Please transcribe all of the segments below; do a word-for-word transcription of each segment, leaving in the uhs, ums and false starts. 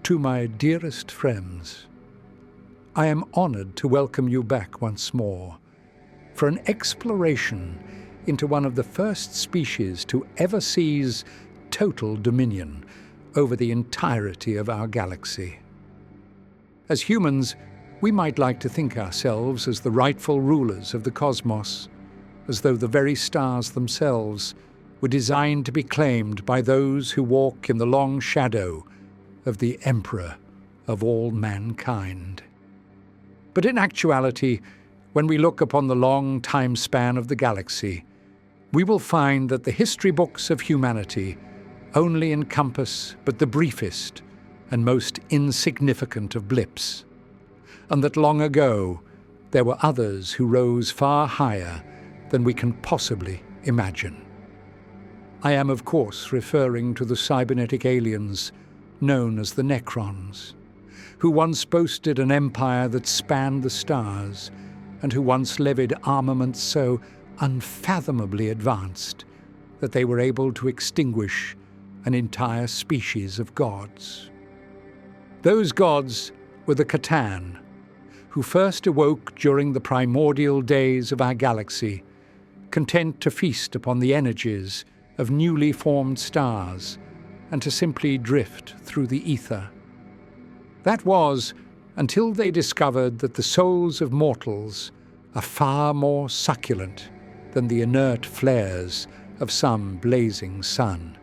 To my dearest friends, I am honored to welcome you back once more for an exploration into one of the first species to ever seize total dominion over the entirety of our galaxy. As humans, we might like to think ourselves as the rightful rulers of the cosmos, as though the very stars themselves were designed to be claimed by those who walk in the long shadow of the Emperor of all mankind. But in actuality, when we look upon the long time span of the galaxy, we will find that the history books of humanity only encompass but the briefest and most insignificant of blips, and that long ago there were others who rose far higher than we can possibly imagine. I am, of course, referring to the cybernetic aliens known as the Necrons, who once boasted an empire that spanned the stars and who once levied armaments so unfathomably advanced that they were able to extinguish an entire species of gods. Those gods were the C'tan, who first awoke during the primordial days of our galaxy, content to feast upon the energies of newly formed stars and to simply drift through the ether. That was until they discovered that the souls of mortals are far more succulent than the inert flares of some blazing sun.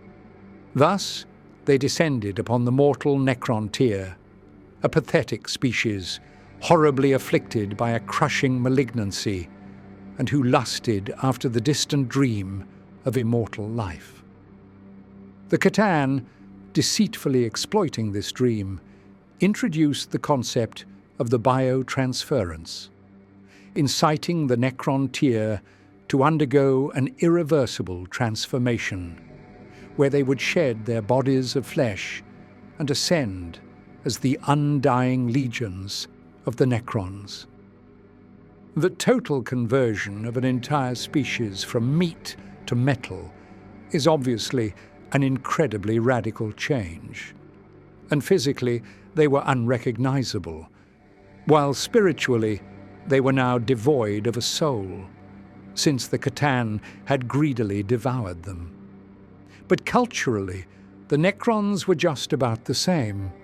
Thus, they descended upon the mortal Necrontyr, a pathetic species horribly afflicted by a crushing malignancy and who lusted after the distant dream of immortal life. The C'tan, deceitfully exploiting this dream, introduced the concept of the biotransference, inciting the Necrontyr to undergo an irreversible transformation, where they would shed their bodies of flesh and ascend as the undying legions of the Necrons. The total conversion of an entire species from meat to metal is obviously an incredibly radical change, and physically they were unrecognizable, while spiritually they were now devoid of a soul, since the C'tan had greedily devoured them. But culturally, the Necrons were just about the same.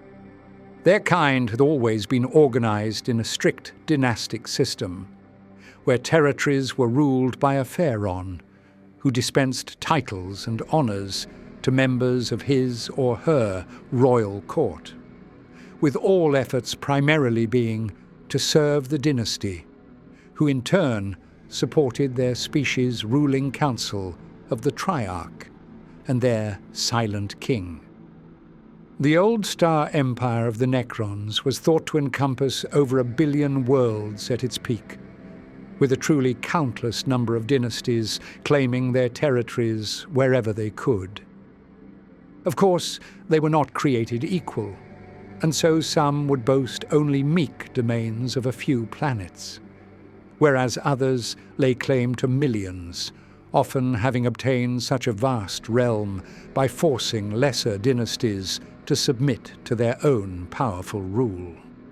Their kind had always been organized in a strict dynastic system, where territories were ruled by a pharaoh, who dispensed titles and honors to members of his or her royal court, with all efforts primarily being to serve the dynasty, who in turn supported their species' ruling council of the Triarch and their silent king. The old star empire of the Necrons was thought to encompass over a billion worlds at its peak, with a truly countless number of dynasties claiming their territories wherever they could. Of course, they were not created equal, and so some would boast only meek domains of a few planets, whereas others lay claim to millions, often having obtained such a vast realm by forcing lesser dynasties to submit to their own powerful rule.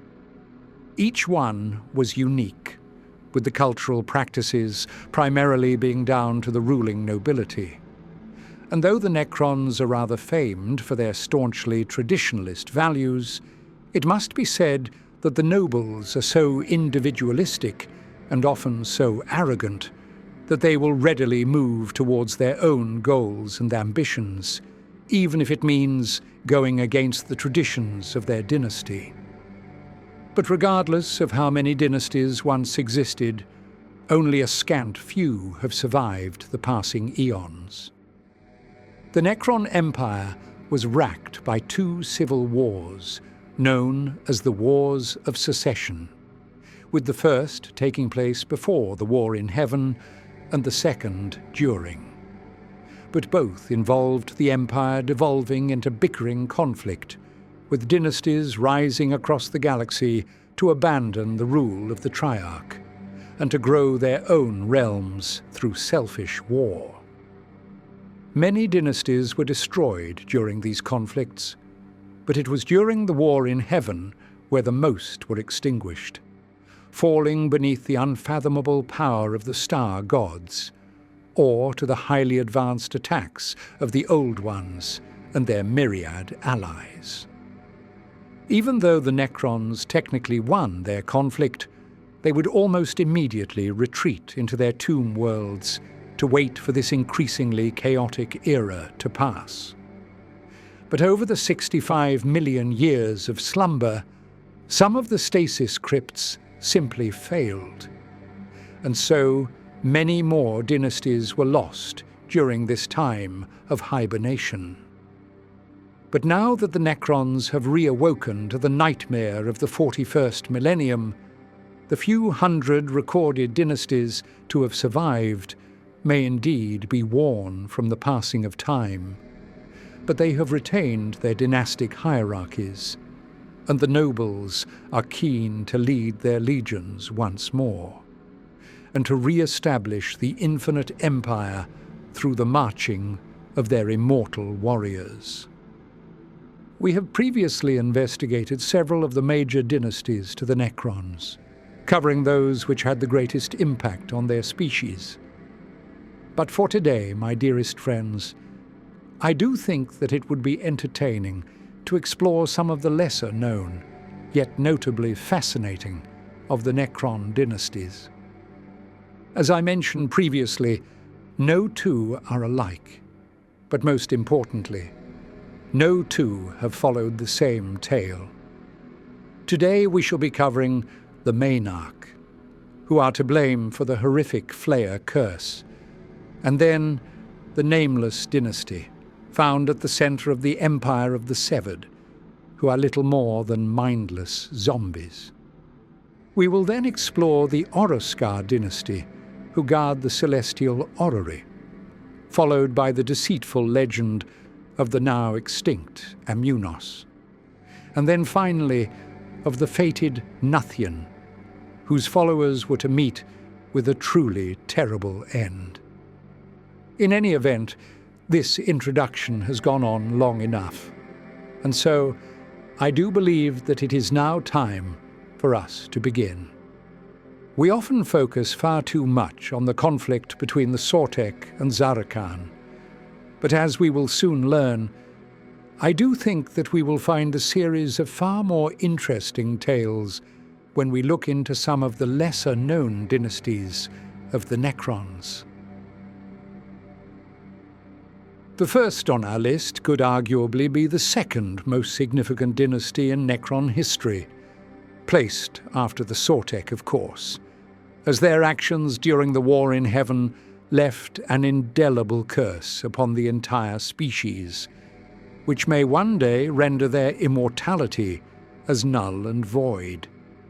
Each one was unique, with the cultural practices primarily being down to the ruling nobility. And though the Necrons are rather famed for their staunchly traditionalist values, it must be said that the nobles are so individualistic and often so arrogant that they will readily move towards their own goals and ambitions, even if it means going against the traditions of their dynasty. But regardless of how many dynasties once existed, only a scant few have survived the passing eons. The Necron Empire was racked by two civil wars, known as the Wars of Secession, with the first taking place before the War in Heaven and the second during. But both involved the empire devolving into bickering conflict, with dynasties rising across the galaxy to abandon the rule of the Triarch and to grow their own realms through selfish war. Many dynasties were destroyed during these conflicts, but it was during the war in heaven where the most were extinguished, falling beneath the unfathomable power of the star gods, or to the highly advanced attacks of the Old Ones and their myriad allies. Even though the Necrons technically won their conflict, they would almost immediately retreat into their tomb worlds to wait for this increasingly chaotic era to pass. But over the sixty-five million years of slumber, some of the stasis crypts simply failed. And so many more dynasties were lost during this time of hibernation. But now that the Necrons have reawoken to the nightmare of the forty-first millennium, the few hundred recorded dynasties to have survived may indeed be worn from the passing of time. But they have retained their dynastic hierarchies, and the nobles are keen to lead their legions once more, and to re-establish the infinite empire through the marching of their immortal warriors. We have previously investigated several of the major dynasties to the Necrons, covering those which had the greatest impact on their species. But for today, my dearest friends, I do think that it would be entertaining to explore some of the lesser known, yet notably fascinating, of the Necron dynasties. As I mentioned previously, no two are alike, but most importantly, no two have followed the same tale. Today we shall be covering the Maenarch, who are to blame for the horrific Flayer curse, and then the Nameless dynasty, found at the center of the Empire of the Severed, who are little more than mindless zombies. We will then explore the Oroscar dynasty, who guard the celestial orrery, followed by the deceitful legend of the now extinct Amunos, and then finally of the fated Nuthian, whose followers were to meet with a truly terrible end. In any event, this introduction has gone on long enough, and so I do believe that it is now time for us to begin. We often focus far too much on the conflict between the Sortek and Zarakan, but as we will soon learn, I do think that we will find a series of far more interesting tales when we look into some of the lesser-known dynasties of the Necrons. The first on our list could arguably be the second most significant dynasty in Necron history, placed after the Sortek, of course, as their actions during the War in Heaven left an indelible curse upon the entire species, which may one day render their immortality as null and void.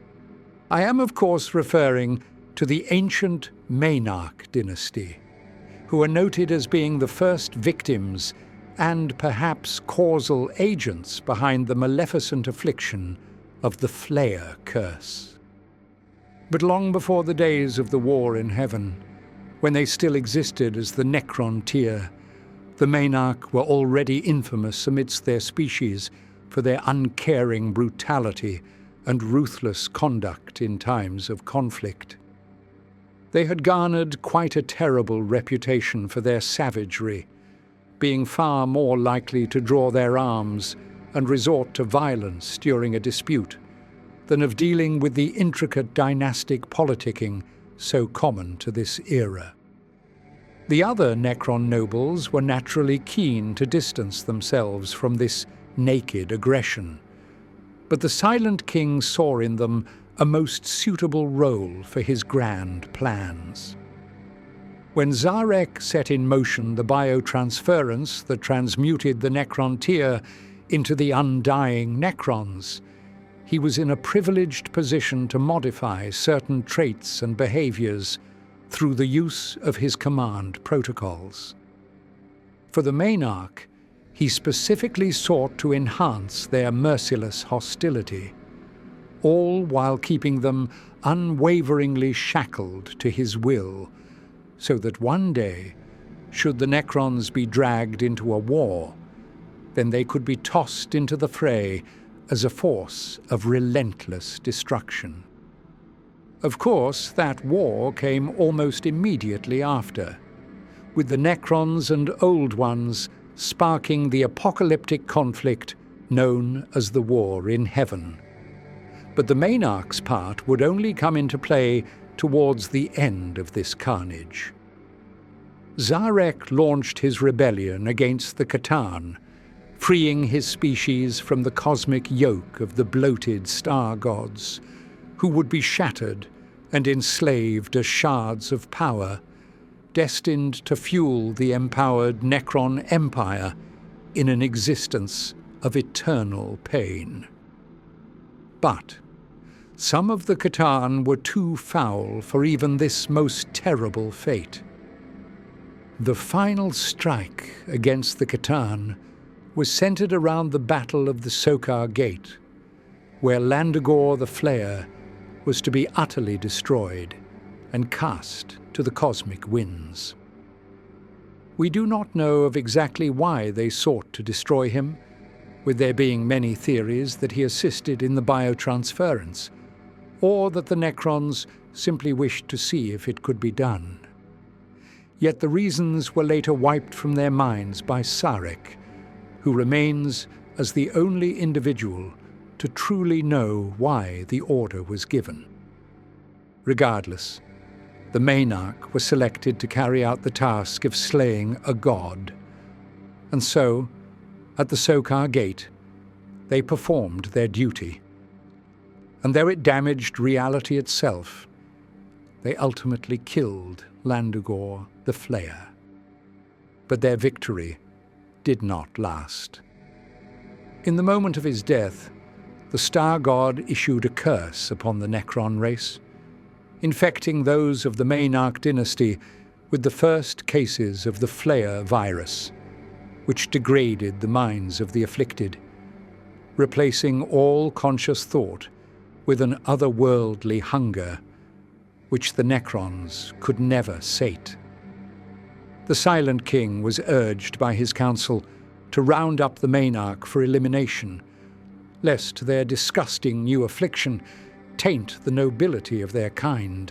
I am, of course, referring to the ancient Maenarch dynasty, who are noted as being the first victims and perhaps causal agents behind the maleficent affliction of the Flayer curse. But long before the days of the War in Heaven, when they still existed as the Necron tier, the Maenarch were already infamous amidst their species for their uncaring brutality and ruthless conduct in times of conflict. They had garnered quite a terrible reputation for their savagery, being far more likely to draw their arms and resort to violence during a dispute than of dealing with the intricate dynastic politicking so common to this era. The other Necron nobles were naturally keen to distance themselves from this naked aggression, but the Silent King saw in them a most suitable role for his grand plans. When Zarek set in motion the biotransference that transmuted the Necron tier into the undying Necrons, he was in a privileged position to modify certain traits and behaviors through the use of his command protocols. For the Maenarch, he specifically sought to enhance their merciless hostility, all while keeping them unwaveringly shackled to his will, so that one day, should the Necrons be dragged into a war, then they could be tossed into the fray as a force of relentless destruction. Of course, that war came almost immediately after, with the Necrons and Old Ones sparking the apocalyptic conflict known as the War in Heaven. But the Maenarch's part would only come into play towards the end of this carnage. Zarek launched his rebellion against the C'tan, freeing his species from the cosmic yoke of the bloated star gods, who would be shattered and enslaved as shards of power, destined to fuel the empowered Necron Empire in an existence of eternal pain. But some of the C'tan were too foul for even this most terrible fate. The final strike against the C'tan was centered around the Battle of the Sokar Gate, where Landagor the Flayer was to be utterly destroyed and cast to the cosmic winds. We do not know of exactly why they sought to destroy him, with there being many theories that he assisted in the biotransference, or that the Necrons simply wished to see if it could be done. Yet the reasons were later wiped from their minds by Sarek, who remains as the only individual to truly know why the order was given. Regardless, the Maenarch were selected to carry out the task of slaying a god, and so, at the Sokar Gate, they performed their duty. And though it damaged reality itself, they ultimately killed Landagor the Flayer. But their victory did not last. In the moment of his death, the Star God issued a curse upon the Necron race, infecting those of the Maenarch dynasty with the first cases of the Flayer virus, which degraded the minds of the afflicted, replacing all conscious thought with an otherworldly hunger, which the Necrons could never sate. The Silent King was urged by his council to round up the Maenarch for elimination, lest their disgusting new affliction taint the nobility of their kind.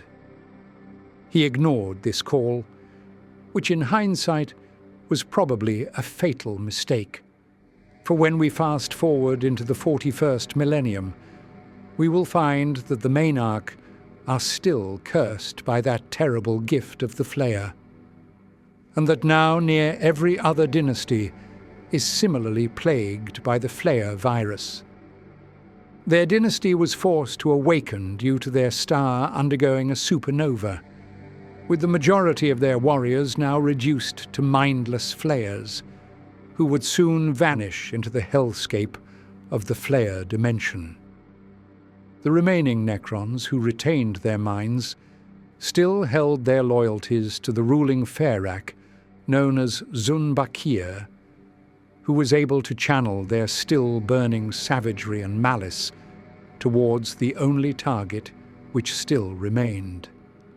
He ignored this call, which in hindsight was probably a fatal mistake. For when we fast forward into the forty-first millennium, we will find that the Maenarch are still cursed by that terrible gift of the Flayer, and that now near every other dynasty is similarly plagued by the Flayer virus. Their dynasty was forced to awaken due to their star undergoing a supernova, with the majority of their warriors now reduced to mindless Flayers, who would soon vanish into the hellscape of the Flayer dimension. The remaining Necrons who retained their minds still held their loyalties to the ruling Ferak, known as Zun-Bakir, who was able to channel their still-burning savagery and malice towards the only target which still remained: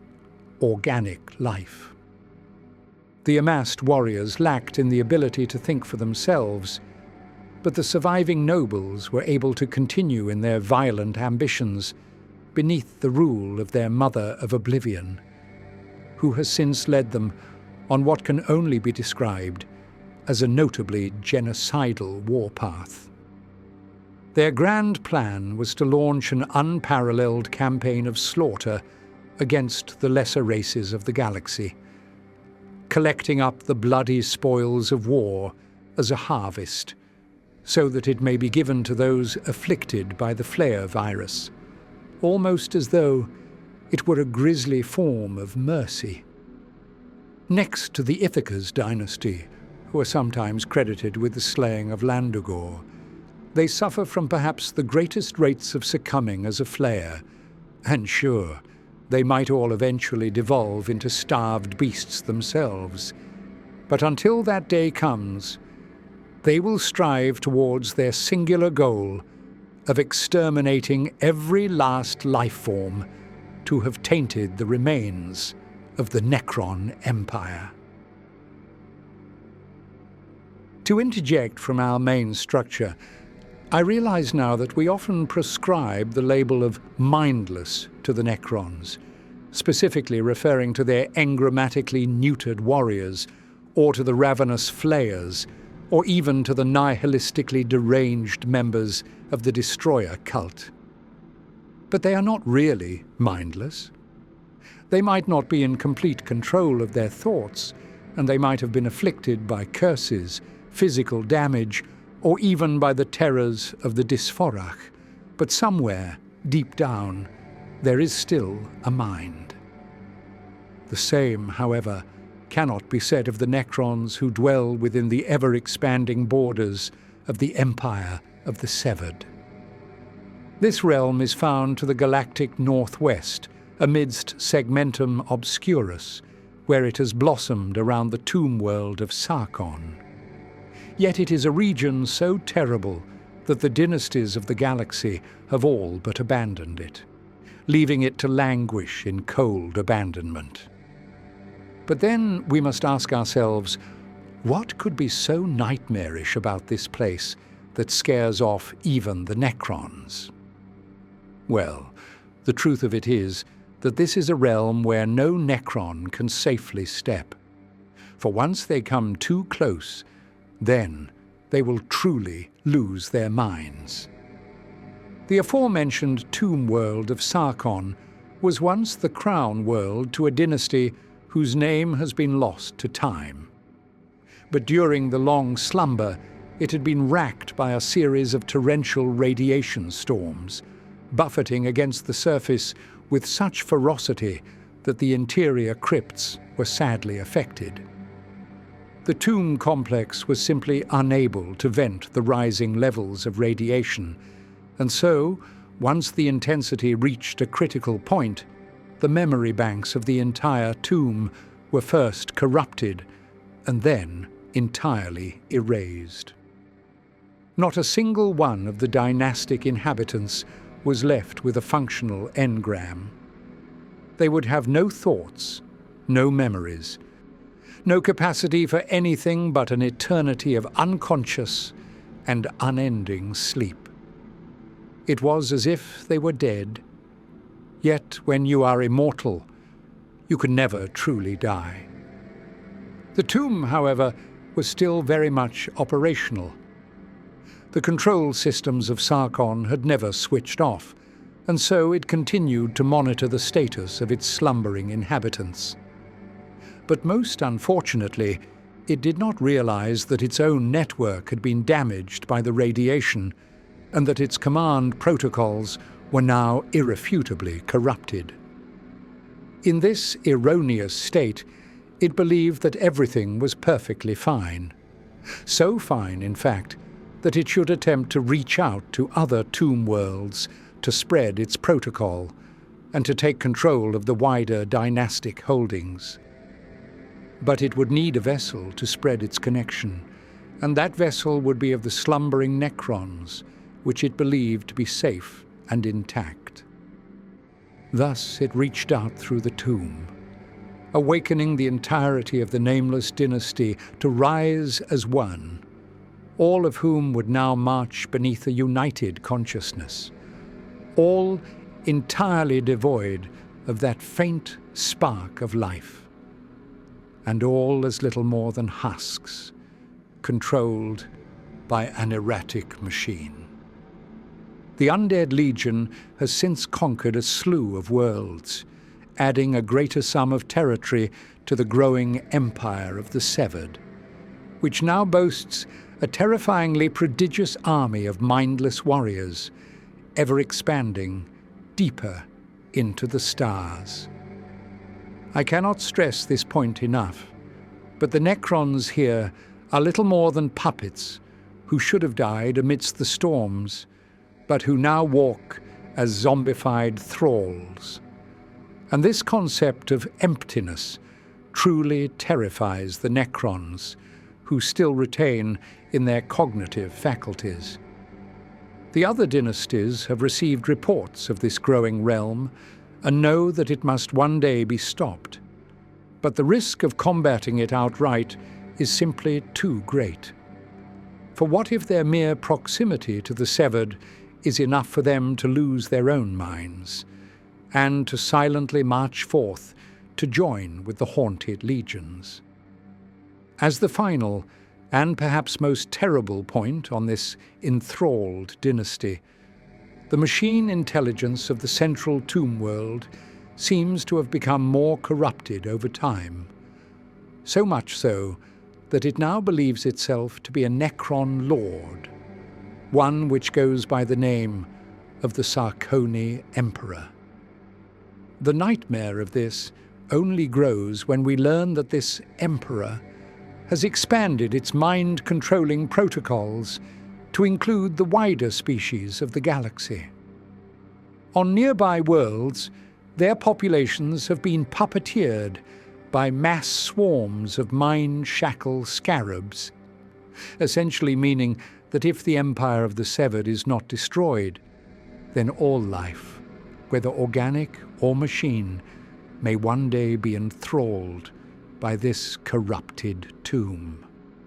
organic life. The amassed warriors lacked in the ability to think for themselves, but the surviving nobles were able to continue in their violent ambitions beneath the rule of their Mother of Oblivion, who has since led them on what can only be described as a notably genocidal warpath. Their grand plan was to launch an unparalleled campaign of slaughter against the lesser races of the galaxy, collecting up the bloody spoils of war as a harvest, so that it may be given to those afflicted by the Flayer virus, almost as though it were a grisly form of mercy. Next to the Ithaca's dynasty, who are sometimes credited with the slaying of Landagor, they suffer from perhaps the greatest rates of succumbing as a Flayer, and sure, they might all eventually devolve into starved beasts themselves. But until that day comes, they will strive towards their singular goal of exterminating every last life form to have tainted the remains of the Necron Empire. To interject from our main structure, I realize now that we often prescribe the label of mindless to the Necrons, specifically referring to their engrammatically neutered warriors, or to the ravenous flayers, or even to the nihilistically deranged members of the Destroyer cult. But they are not really mindless. They might not be in complete control of their thoughts, and they might have been afflicted by curses, physical damage, or even by the terrors of the Dysphorach, but somewhere, deep down, there is still a mind. The same, however, cannot be said of the Necrons who dwell within the ever-expanding borders of the Empire of the Severed. This realm is found to the galactic northwest, amidst Segmentum Obscurus, where it has blossomed around the tomb world of Sarkon. Yet it is a region so terrible that the dynasties of the galaxy have all but abandoned it, leaving it to languish in cold abandonment. But then we must ask ourselves, what could be so nightmarish about this place that scares off even the Necrons? Well, the truth of it is that this is a realm where no Necron can safely step. For once they come too close, then they will truly lose their minds. The aforementioned tomb world of Sarkon was once the crown world to a dynasty whose name has been lost to time. But during the long slumber, it had been racked by a series of torrential radiation storms, buffeting against the surface with such ferocity that the interior crypts were sadly affected. The tomb complex was simply unable to vent the rising levels of radiation, and so, once the intensity reached a critical point, the memory banks of the entire tomb were first corrupted and then entirely erased. Not a single one of the dynastic inhabitants was left with a functional engram. They would have no thoughts, no memories, no capacity for anything but an eternity of unconscious and unending sleep. It was as if they were dead. Yet when you are immortal, you can never truly die. The tomb, however, was still very much operational. The control systems of Sarkon had never switched off, and so it continued to monitor the status of its slumbering inhabitants. But most unfortunately, it did not realize that its own network had been damaged by the radiation, and that its command protocols were now irrefutably corrupted. In this erroneous state, it believed that everything was perfectly fine. So fine, in fact, that it should attempt to reach out to other tomb worlds to spread its protocol and to take control of the wider dynastic holdings. But it would need a vessel to spread its connection, and that vessel would be of the slumbering Necrons, which it believed to be safe and intact. Thus it reached out through the tomb, awakening the entirety of the Nameless dynasty to rise as one, all of whom would now march beneath a united consciousness, all entirely devoid of that faint spark of life, and all as little more than husks, controlled by an erratic machine. The Undead Legion has since conquered a slew of worlds, adding a greater sum of territory to the growing Empire of the Severed, which now boasts a terrifyingly prodigious army of mindless warriors, ever expanding deeper into the stars. I cannot stress this point enough, but the Necrons here are little more than puppets who should have died amidst the storms, but who now walk as zombified thralls. And this concept of emptiness truly terrifies the Necrons, who still retain in their cognitive faculties. The other dynasties have received reports of this growing realm and know that it must one day be stopped. But the risk of combating it outright is simply too great. For what if their mere proximity to the severed is enough for them to lose their own minds, and to silently march forth to join with the haunted legions? As the final, and perhaps most terrible point on this enthralled dynasty, the machine intelligence of the central tomb world seems to have become more corrupted over time, so much so that it now believes itself to be a Necron lord, one which goes by the name of the Sarkoni Emperor. The nightmare of this only grows when we learn that this emperor has expanded its mind-controlling protocols to include the wider species of the galaxy. On nearby worlds, their populations have been puppeteered by mass swarms of mind-shackle scarabs, essentially meaning that if the Empire of the Severed is not destroyed, then all life, whether organic or machine, may one day be enthralled by this corrupted tomb.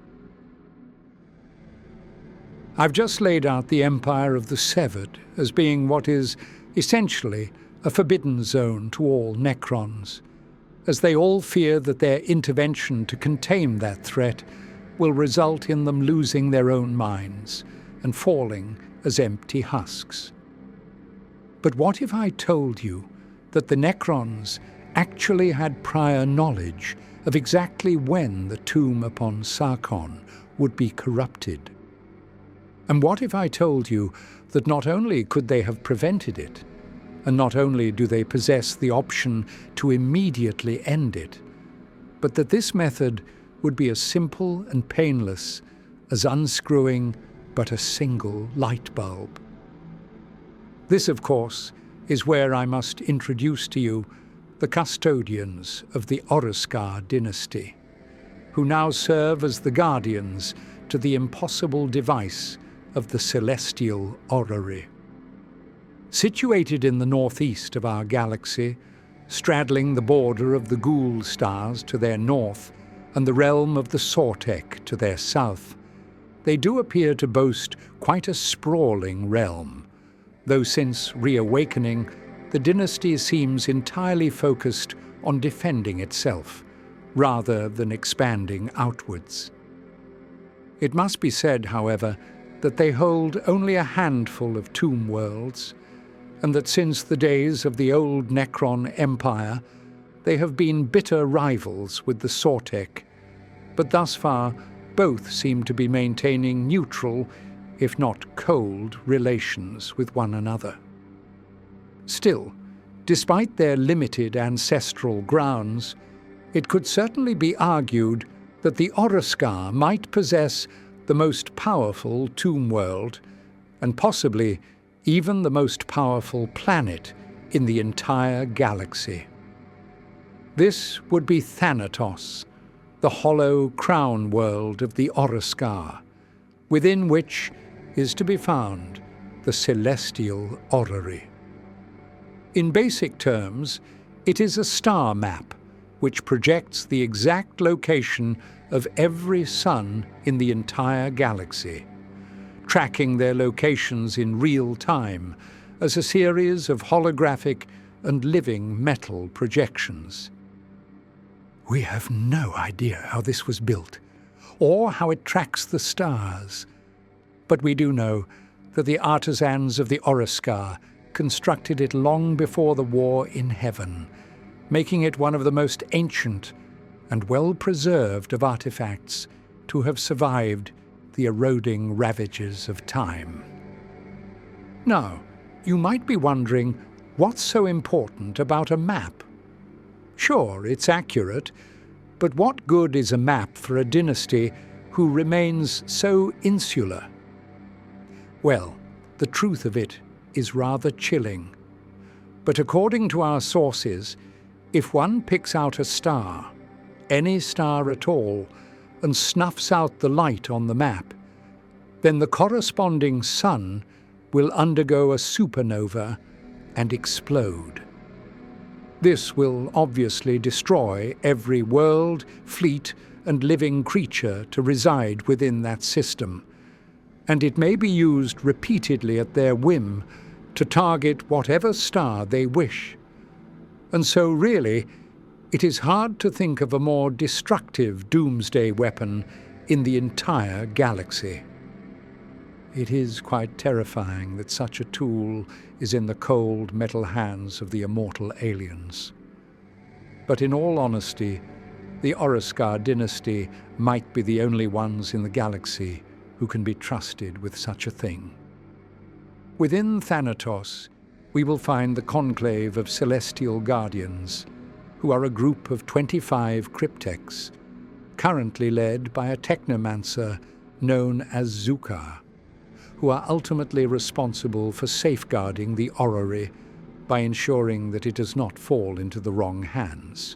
I've just laid out the Empire of the Severed as being what is essentially a forbidden zone to all Necrons, as they all fear that their intervention to contain that threat will result in them losing their own minds and falling as empty husks. But what if I told you that the Necrons actually had prior knowledge of exactly when the tomb upon Sarkon would be corrupted? And what if I told you that not only could they have prevented it, and not only do they possess the option to immediately end it, but that this method would be as simple and painless as unscrewing but a single light bulb? This, of course, is where I must introduce to you the custodians of the Oroscar dynasty, who now serve as the guardians to the impossible device of the celestial orrery. Situated in the northeast of our galaxy, straddling the border of the Ghoul stars to their north and the realm of the Sortek to their south, they do appear to boast quite a sprawling realm, though since reawakening, the dynasty seems entirely focused on defending itself, rather than expanding outwards. It must be said, however, that they hold only a handful of tomb worlds, and that since the days of the old Necron Empire, they have been bitter rivals with the Sortek, but thus far both seem to be maintaining neutral, if not cold, relations with one another. Still, despite their limited ancestral grounds, it could certainly be argued that the Oroscar might possess the most powerful tomb world, and possibly even the most powerful planet in the entire galaxy. This would be Thanatos, the hollow crown world of the Oroscar, within which is to be found the celestial orrery. In basic terms, it is a star map which projects the exact location of every sun in the entire galaxy, tracking their locations in real time as a series of holographic and living metal projections. We have no idea how this was built, or how it tracks the stars, but we do know that the artisans of the Oroscar constructed it long before the war in heaven, making it one of the most ancient and well-preserved of artifacts to have survived the eroding ravages of time. Now, you might be wondering, what's so important about a map? Sure, it's accurate, but what good is a map for a dynasty who remains so insular? Well, the truth of it is rather chilling. But according to our sources, if one picks out a star, any star at all, and snuffs out the light on the map, then the corresponding sun will undergo a supernova and explode. This will obviously destroy every world, fleet, and living creature to reside within that system, and it may be used repeatedly at their whim to target whatever star they wish. And so really, it is hard to think of a more destructive doomsday weapon in the entire galaxy. It is quite terrifying that such a tool is in the cold metal hands of the immortal aliens. But in all honesty, the Oroscar dynasty might be the only ones in the galaxy who can be trusted with such a thing. Within Thanatos, we will find the conclave of Celestial Guardians, who are a group of twenty-five cryptechs, currently led by a technomancer known as Zukar, who are ultimately responsible for safeguarding the orrery by ensuring that it does not fall into the wrong hands.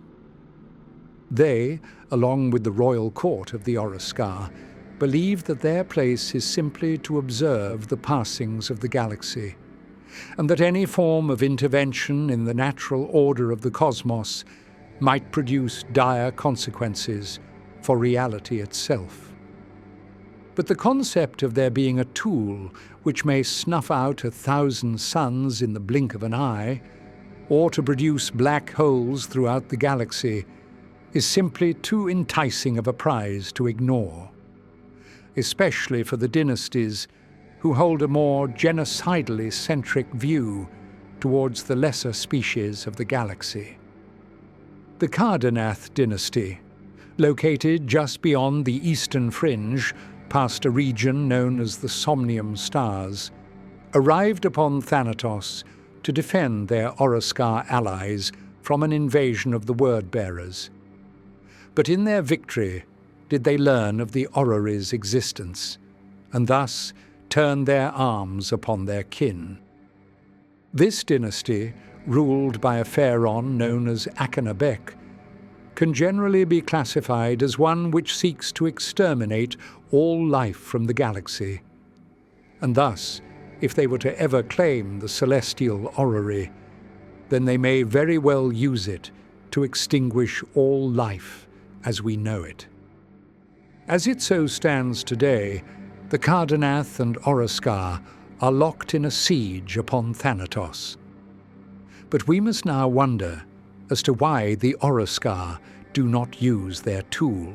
They, along with the royal court of the Oroscar, believe that their place is simply to observe the passings of the galaxy, and that any form of intervention in the natural order of the cosmos might produce dire consequences for reality itself. But the concept of there being a tool which may snuff out a thousand suns in the blink of an eye, or to produce black holes throughout the galaxy, is simply too enticing of a prize to ignore, especially for the dynasties who hold a more genocidally centric view towards the lesser species of the galaxy. The Cardenath dynasty, located just beyond the eastern fringe, past a region known as the Somnium Stars, arrived upon Thanatos to defend their Oroscar allies from an invasion of the Word-bearers. But in their victory did they learn of the orrery's existence, and thus turn their arms upon their kin. This dynasty, ruled by a pharaoh known as Akanabek, can generally be classified as one which seeks to exterminate all life from the galaxy. And thus, if they were to ever claim the celestial orrery, then they may very well use it to extinguish all life as we know it. As it so stands today, the Cardenath and Oroscar are locked in a siege upon Thanatos. But we must now wonder as to why the Oroscar do not use their tool.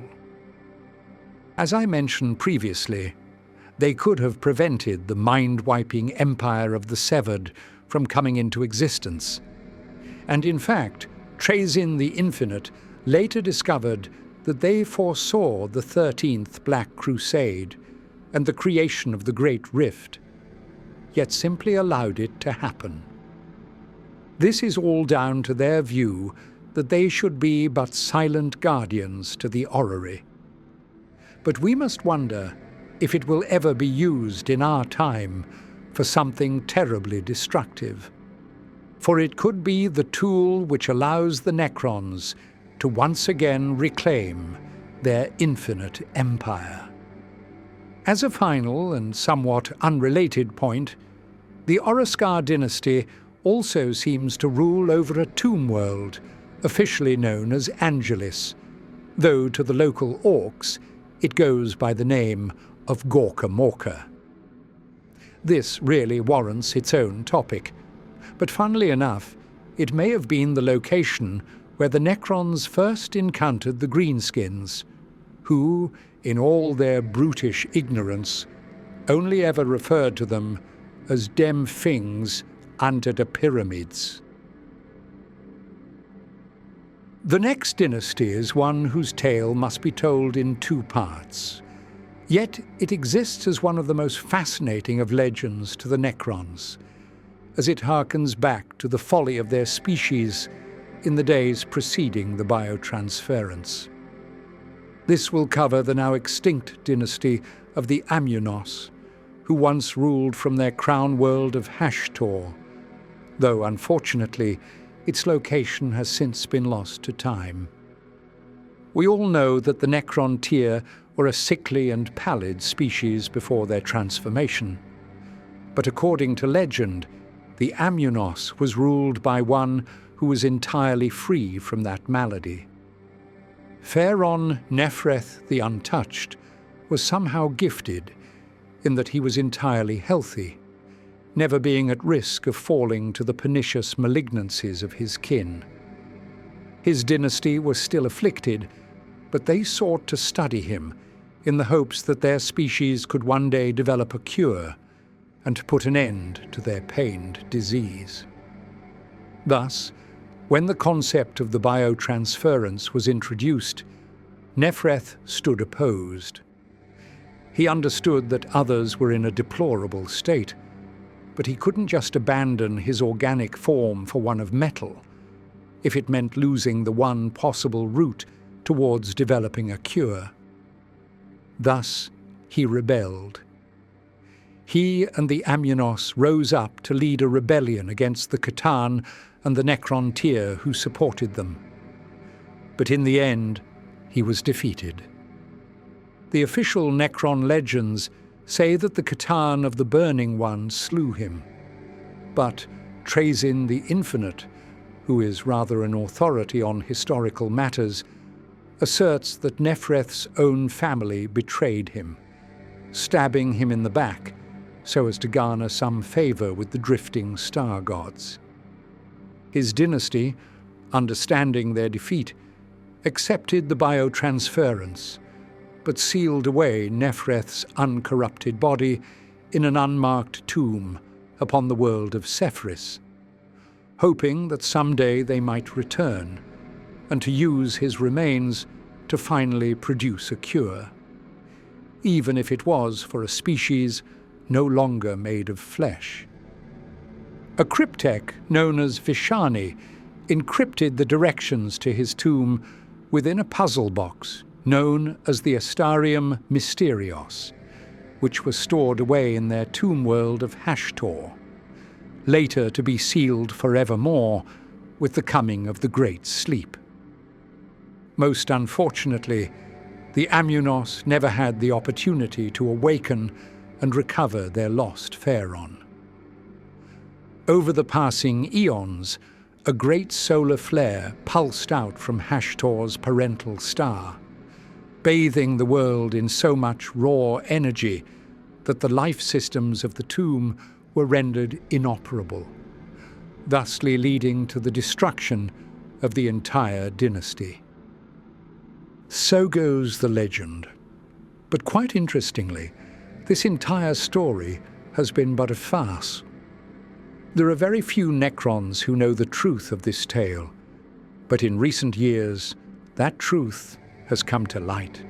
As I mentioned previously, they could have prevented the mind-wiping Empire of the Severed from coming into existence. And in fact, Trazyn the Infinite later discovered that they foresaw the thirteenth Black Crusade and the creation of the Great Rift, yet simply allowed it to happen. This is all down to their view that they should be but silent guardians to the orrery. But we must wonder if it will ever be used in our time for something terribly destructive. For it could be the tool which allows the Necrons to once again reclaim their infinite empire. As a final and somewhat unrelated point, the Oroscar dynasty also seems to rule over a tomb world, officially known as Angelis, though to the local orcs it goes by the name of Gorka Morka. This really warrants its own topic, but funnily enough, it may have been the location where the Necrons first encountered the Greenskins, who, in all their brutish ignorance, only ever referred to them as dem things under the pyramids. The next dynasty is one whose tale must be told in two parts, yet it exists as one of the most fascinating of legends to the Necrons, as it harkens back to the folly of their species in the days preceding the biotransference. This will cover the now extinct dynasty of the Amunos, who once ruled from their crown world of Hashtor, though unfortunately its location has since been lost to time. We all know that the Necron Tyr were a sickly and pallid species before their transformation, but according to legend, the Amunos was ruled by one who was entirely free from that malady. Pharaoh Nephreth the Untouched was somehow gifted, in that he was entirely healthy, never being at risk of falling to the pernicious malignancies of his kin. His dynasty was still afflicted, but they sought to study him in the hopes that their species could one day develop a cure and put an end to their pained disease. Thus, when the concept of the biotransference was introduced, Nephreth stood opposed. He understood that others were in a deplorable state, but he couldn't just abandon his organic form for one of metal, if it meant losing the one possible route towards developing a cure. Thus, he rebelled. He and the Ammunos rose up to lead a rebellion against the C'tan and the Necrontyr who supported them. But in the end, he was defeated. The official Necron legends say that the C'tan of the Burning One slew him, but Trazyn the Infinite, who is rather an authority on historical matters, asserts that Nephreth's own family betrayed him, stabbing him in the back so as to garner some favor with the drifting star gods. His dynasty, understanding their defeat, accepted the biotransference, but sealed away Nephreth's uncorrupted body in an unmarked tomb upon the world of Sephris, hoping that someday they might return, and to use his remains to finally produce a cure, even if it was for a species no longer made of flesh. A cryptech known as Vishani encrypted the directions to his tomb within a puzzle box known as the Astarium Mysterios, which was stored away in their tomb world of Hashtor, later to be sealed forevermore with the coming of the Great Sleep. Most unfortunately, the Ammunos never had the opportunity to awaken and recover their lost Pharaon. Over the passing eons, a great solar flare pulsed out from Hashtor's parental star, bathing the world in so much raw energy that the life systems of the tomb were rendered inoperable, thusly leading to the destruction of the entire dynasty. So goes the legend. But quite interestingly, this entire story has been but a farce. There are very few Necrons who know the truth of this tale, but in recent years, that truth has come to light.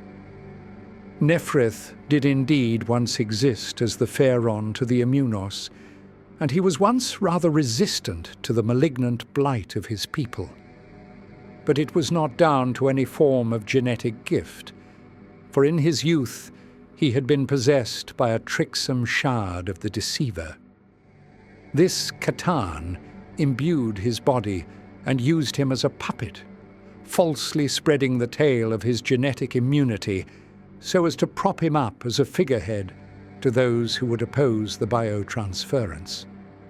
Nephreth did indeed once exist as the Pharaon to the Ammunos, and he was once rather resistant to the malignant blight of his people. But it was not down to any form of genetic gift, for in his youth he had been possessed by a tricksome shard of the Deceiver. This C'tan imbued his body and used him as a puppet, falsely spreading the tale of his genetic immunity so as to prop him up as a figurehead to those who would oppose the biotransference.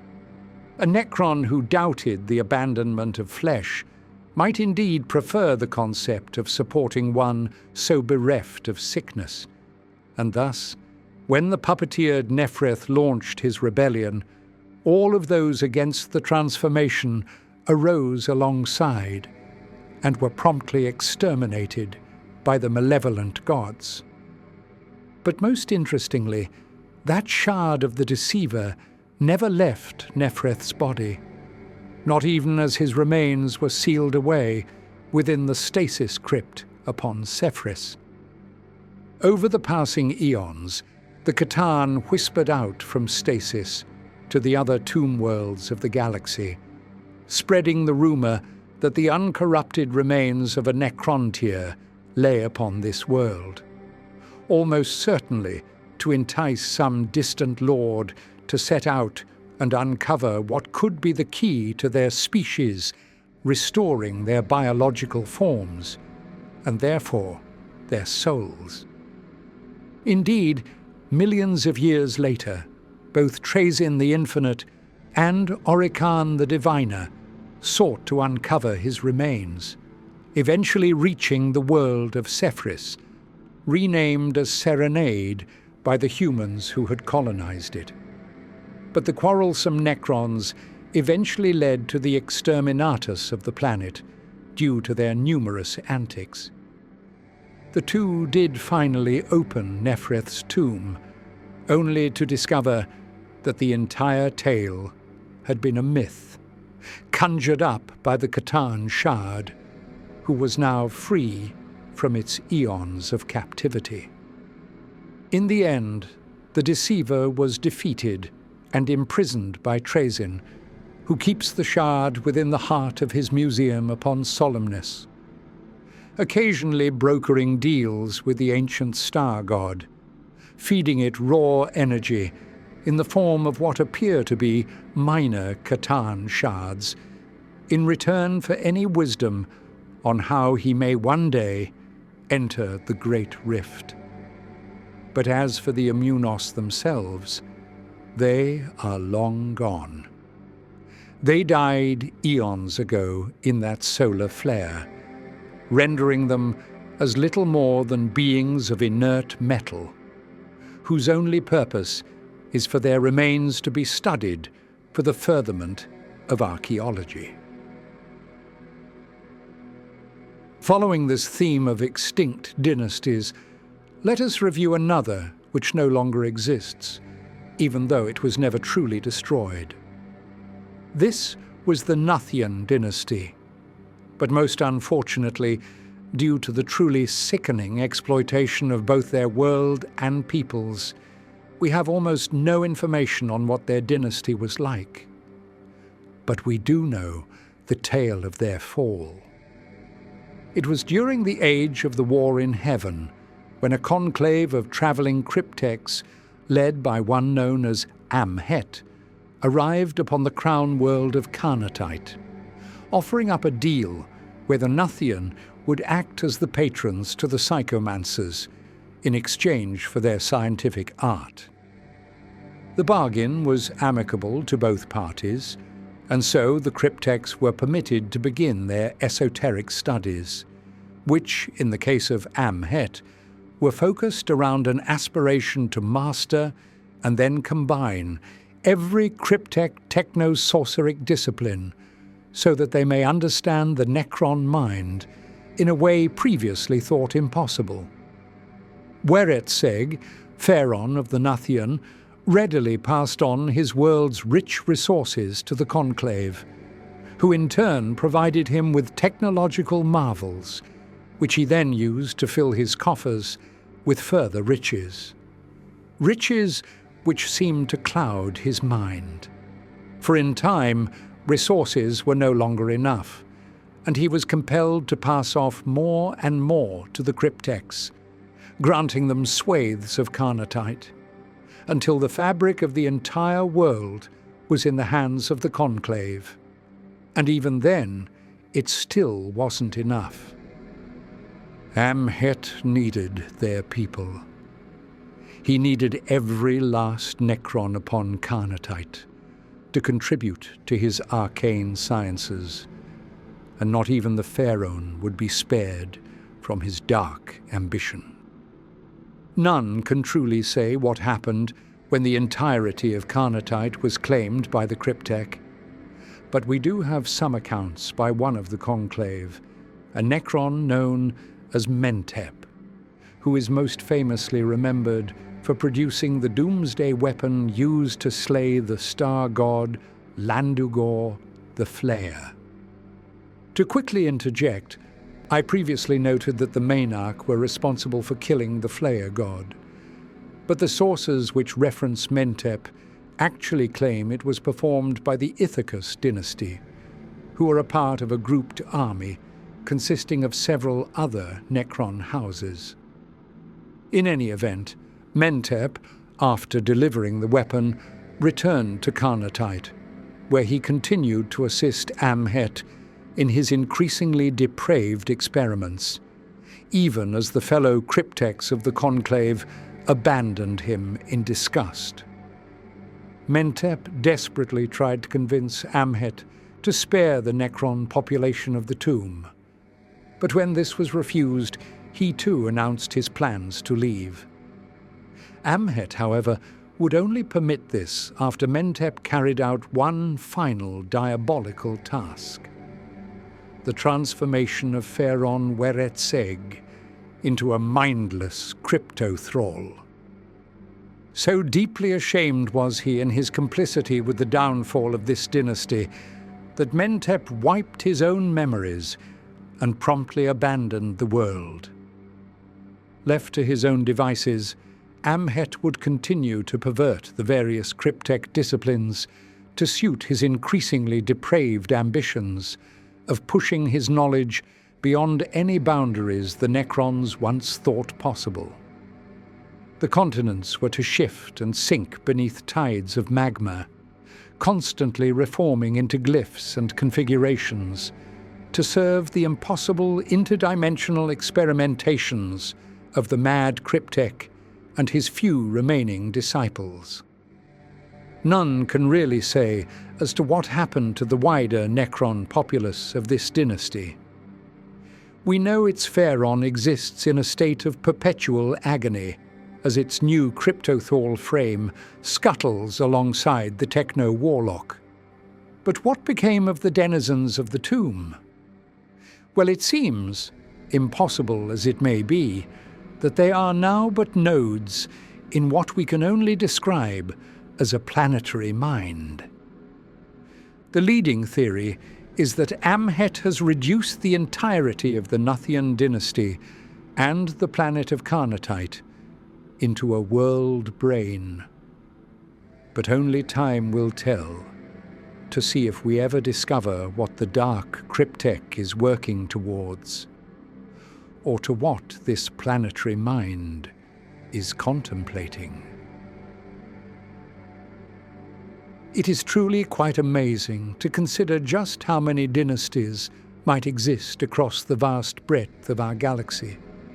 A Necron who doubted the abandonment of flesh might indeed prefer the concept of supporting one so bereft of sickness, and thus, when the puppeteered Nephreth launched his rebellion, all of those against the transformation arose alongside and were promptly exterminated by the malevolent gods. But most interestingly, that shard of the Deceiver never left Nephreth's body, not even as his remains were sealed away within the stasis crypt upon Sephris. Over the passing eons, the C'tan whispered out from stasis to the other tomb worlds of the galaxy, spreading the rumor that the uncorrupted remains of a Necrontyr lay upon this world, almost certainly to entice some distant lord to set out and uncover what could be the key to their species restoring their biological forms, and therefore their souls. Indeed, millions of years later, both Trazyn the Infinite and Orikan the Diviner sought to uncover his remains, eventually reaching the world of Sephris, renamed as Serenade by the humans who had colonized it. But the quarrelsome Necrons eventually led to the exterminatus of the planet due to their numerous antics. The two did finally open Nephrith's tomb, only to discover that the entire tale had been a myth, conjured up by the C'tan Shard, who was now free from its eons of captivity. In the end, the deceiver was defeated and imprisoned by Trazyn, who keeps the shard within the heart of his museum upon Solemnus, occasionally brokering deals with the ancient star god, feeding it raw energy in the form of what appear to be minor C'tan shards, in return for any wisdom on how he may one day enter the Great Rift. But as for the Immunos themselves, they are long gone. They died eons ago in that solar flare, rendering them as little more than beings of inert metal, whose only purpose is for their remains to be studied for the furtherment of archaeology. Following this theme of extinct dynasties, let us review another which no longer exists, even though it was never truly destroyed. This was the Nuthian dynasty, but most unfortunately, due to the truly sickening exploitation of both their world and peoples, we have almost no information on what their dynasty was like. But we do know the tale of their fall. It was during the age of the War in Heaven, when a conclave of travelling cryptecs, led by one known as Amhet, arrived upon the crown world of Carnotite, offering up a deal where the Nuthian would act as the patrons to the psychomancers in exchange for their scientific art. The bargain was amicable to both parties, and so the cryptecs were permitted to begin their esoteric studies, which, in the case of Amhet, were focused around an aspiration to master and then combine every cryptech techno-sorceric discipline so that they may understand the Necron mind in a way previously thought impossible. Weretzeg, Pharaon of the Nuthian, readily passed on his world's rich resources to the Conclave, who in turn provided him with technological marvels, which he then used to fill his coffers with further riches. Riches which seemed to cloud his mind. For in time, resources were no longer enough, and he was compelled to pass off more and more to the cryptecs, granting them swathes of Carnotite, until the fabric of the entire world was in the hands of the Conclave. And even then, it still wasn't enough. Amhet needed their people. He needed every last Necron upon Carnotite to contribute to his arcane sciences, and not even the Pharaoh would be spared from his dark ambition. None can truly say what happened when the entirety of Carnotite was claimed by the Cryptek, but we do have some accounts by one of the Conclave, a Necron known as Mentep, who is most famously remembered for producing the doomsday weapon used to slay the star god Landugor the Flayer. To quickly interject, I previously noted that the Maenarch were responsible for killing the Flayer god, but the sources which reference Mentep actually claim it was performed by the Ithacus dynasty, who are a part of a grouped army consisting of several other Necron houses. In any event, Mentep, after delivering the weapon, returned to Carnotite, where he continued to assist Amhet in his increasingly depraved experiments, even as the fellow cryptecs of the Conclave abandoned him in disgust. Mentep desperately tried to convince Amhet to spare the Necron population of the tomb, but when this was refused, he too announced his plans to leave. Amhet, however, would only permit this after Mentep carried out one final diabolical task: the transformation of Pharaon Weretseg into a mindless crypto-thrall. So deeply ashamed was he in his complicity with the downfall of this dynasty that Mentep wiped his own memories and promptly abandoned the world. Left to his own devices, Amhet would continue to pervert the various cryptech disciplines to suit his increasingly depraved ambitions of pushing his knowledge beyond any boundaries the Necrons once thought possible. The continents were to shift and sink beneath tides of magma, constantly reforming into glyphs and configurations to serve the impossible interdimensional experimentations of the mad Cryptek and his few remaining disciples. None can really say as to what happened to the wider Necron populace of this dynasty. We know its Pharaon exists in a state of perpetual agony as its new Cryptothal frame scuttles alongside the Techno-Warlock. But what became of the denizens of the tomb? Well, it seems, impossible as it may be, that they are now but nodes in what we can only describe as a planetary mind. The leading theory is that Amhet has reduced the entirety of the Nuthian dynasty and the planet of Carnotite into a world brain. But only time will tell to see if we ever discover what the dark Cryptek is working towards, or to what this planetary mind is contemplating. It is truly quite amazing to consider just how many dynasties might exist across the vast breadth of our galaxy.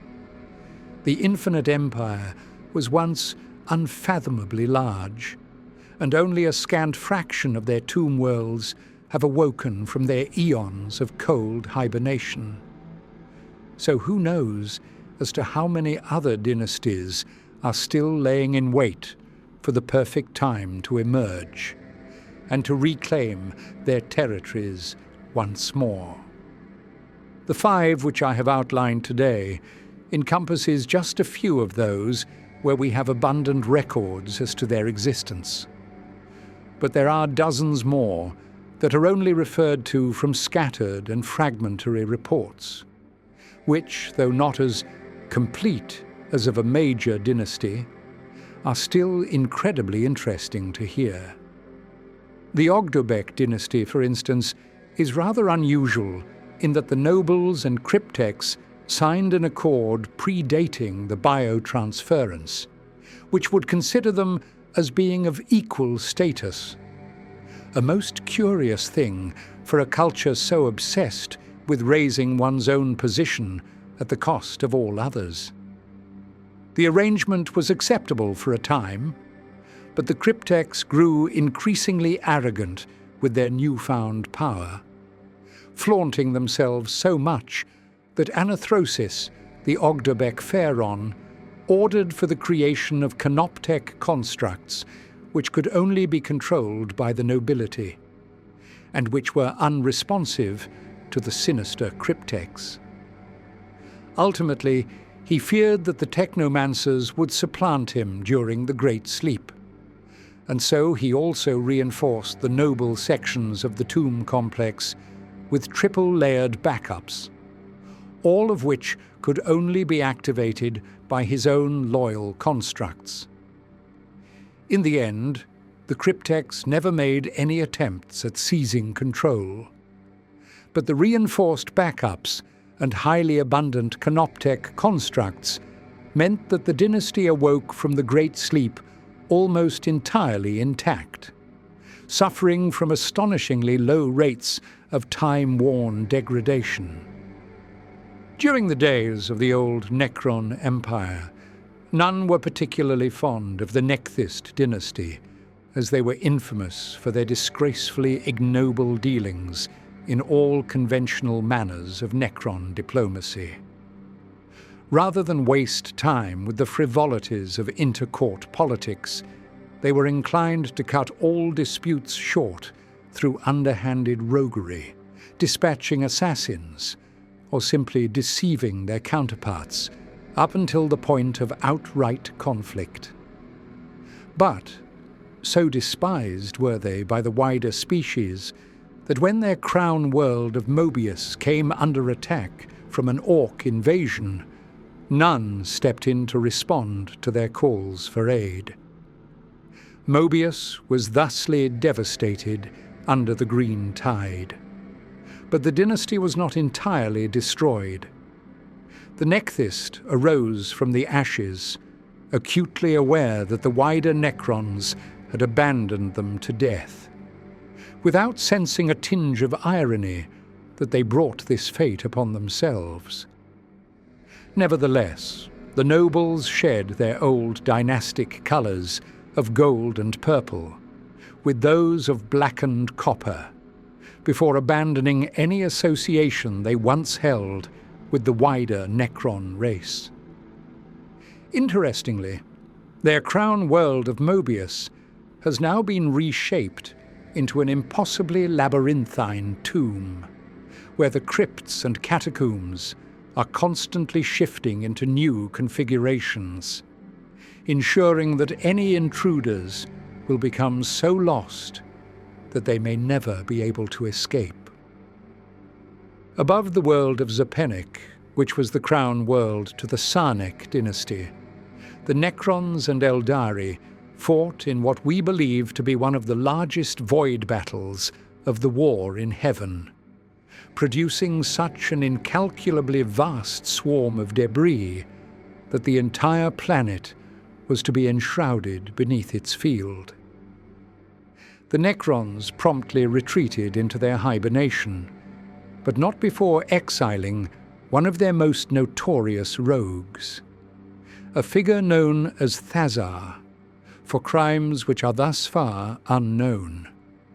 The Infinite Empire was once unfathomably large, and only a scant fraction of their tomb worlds have awoken from their eons of cold hibernation. So who knows as to how many other dynasties are still laying in wait for the perfect time to emerge and to reclaim their territories once more. The five which I have outlined today encompasses just a few of those where we have abundant records as to their existence. But there are dozens more that are only referred to from scattered and fragmentary reports, which, though not as complete as of a major dynasty, are still incredibly interesting to hear. The Ogdobek dynasty, for instance, is rather unusual in that the nobles and crypteks signed an accord predating the biotransference, which would consider them as being of equal status. A most curious thing for a culture so obsessed with raising one's own position at the cost of all others. The arrangement was acceptable for a time, but the crypteks grew increasingly arrogant with their newfound power, flaunting themselves so much that Anathrosis, the Ogdobek Pharaon, ordered for the creation of canoptek constructs which could only be controlled by the nobility, and which were unresponsive to the sinister crypteks. Ultimately, he feared that the technomancers would supplant him during the Great Sleep, and so he also reinforced the noble sections of the tomb complex with triple-layered backups, all of which could only be activated by his own loyal constructs. In the end, the crypteks never made any attempts at seizing control, but the reinforced backups and highly abundant canoptek constructs meant that the dynasty awoke from the Great Sleep almost entirely intact, suffering from astonishingly low rates of time-worn degradation. During the days of the old Necron Empire, none were particularly fond of the Nekthist dynasty, as they were infamous for their disgracefully ignoble dealings in all conventional manners of Necron diplomacy. Rather than waste time with the frivolities of intercourt politics, they were inclined to cut all disputes short through underhanded roguery, dispatching assassins, or simply deceiving their counterparts, up until the point of outright conflict. But so despised were they by the wider species that when their crown world of Mobius came under attack from an orc invasion, none stepped in to respond to their calls for aid. Mobius was thusly devastated under the green tide. But the dynasty was not entirely destroyed. The Nekhthist arose from the ashes, acutely aware that the wider Necrons had abandoned them to death, without sensing a tinge of irony that they brought this fate upon themselves. Nevertheless, the nobles shed their old dynastic colours of gold and purple, with those of blackened copper, before abandoning any association they once held with the wider Necron race. Interestingly, their crown world of Mobius has now been reshaped into an impossibly labyrinthine tomb, where the crypts and catacombs are constantly shifting into new configurations, ensuring that any intruders will become so lost that they may never be able to escape. Above the world of Zapenic, which was the crown world to the Sarnek dynasty, the Necrons and Eldari fought in what we believe to be one of the largest void battles of the war in heaven, producing such an incalculably vast swarm of debris that the entire planet was to be enshrouded beneath its field. The Necrons promptly retreated into their hibernation, but not before exiling one of their most notorious rogues, a figure known as Thazar, for crimes which are thus far unknown.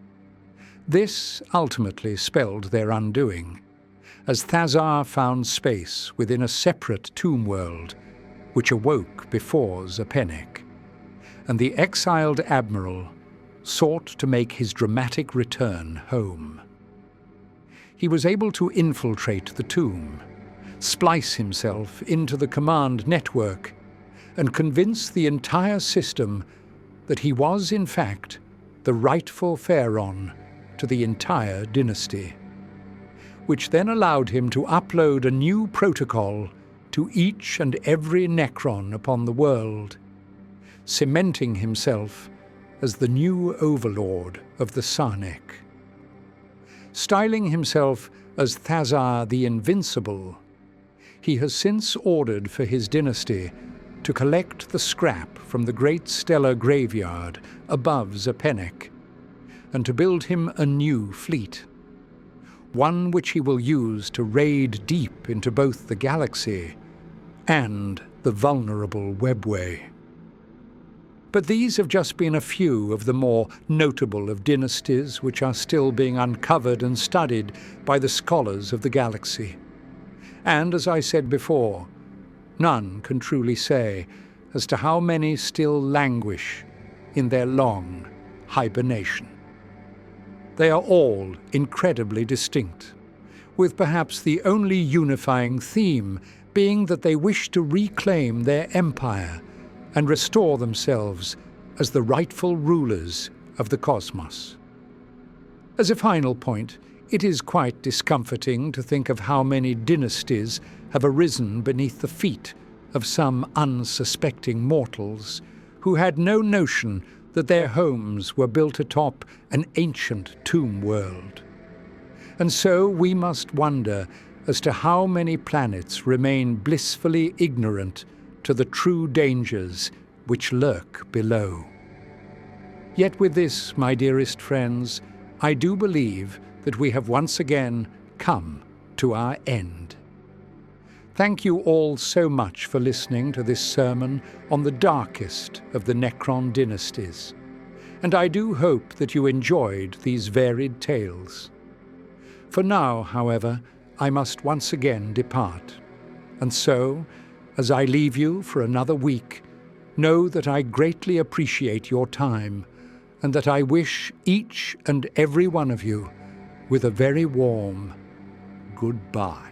This ultimately spelled their undoing, as Thazar found space within a separate tomb world which awoke before Zapenic, and the exiled admiral sought to make his dramatic return home. He was able to infiltrate the tomb, splice himself into the command network, and convince the entire system that he was, in fact, the rightful pharaoh to the entire dynasty, which then allowed him to upload a new protocol to each and every Necron upon the world, cementing himself as the new overlord of the Sarnek. Styling himself as Thazar the Invincible, he has since ordered for his dynasty to collect the scrap from the great stellar graveyard above Zapenic, and to build him a new fleet, one which he will use to raid deep into both the galaxy and the vulnerable webway. But these have just been a few of the more notable of dynasties which are still being uncovered and studied by the scholars of the galaxy. And, as I said before, none can truly say as to how many still languish in their long hibernation. They are all incredibly distinct, with perhaps the only unifying theme being that they wish to reclaim their empire and restore themselves as the rightful rulers of the cosmos. As a final point, it is quite discomforting to think of how many dynasties have arisen beneath the feet of some unsuspecting mortals who had no notion that their homes were built atop an ancient tomb world. And so we must wonder as to how many planets remain blissfully ignorant to the true dangers which lurk below. Yet with this, my dearest friends, I do believe that we have once again come to our end. Thank you all so much for listening to this sermon on the darkest of the Necron dynasties, and I do hope that you enjoyed these varied tales. For now, however, I must once again depart, and so, As I leave you for another week, know that I greatly appreciate your time and that I wish each and every one of you with a very warm goodbye.